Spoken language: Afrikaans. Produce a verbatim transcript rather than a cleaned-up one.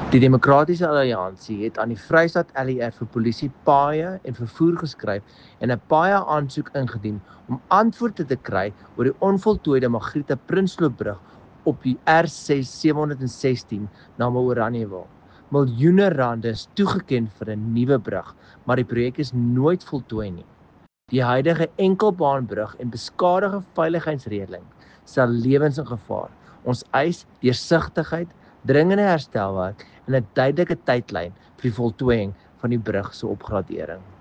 Die Demokratiese Alliansie het aan die Vrystaat L E R vir polisie, paaie en vervoer geskryf en 'n paaie aansoek ingedien om antwoorde te kry oor die onvoltooide Magriete Prinsloobrug op die R ses sewe sestien na Oranjewil. Miljoene rande is toegeken vir 'n nuwe brug, maar die projek is nooit voltooi nie. Die huidige enkelbaanbrug en beskadigde veiligheidsreëling stel lewens in gevaar. Ons eis deursigtigheid, dringende herstelwerk en 'n duidelike tydlyn vir die voltooiing van die brug se opgradering.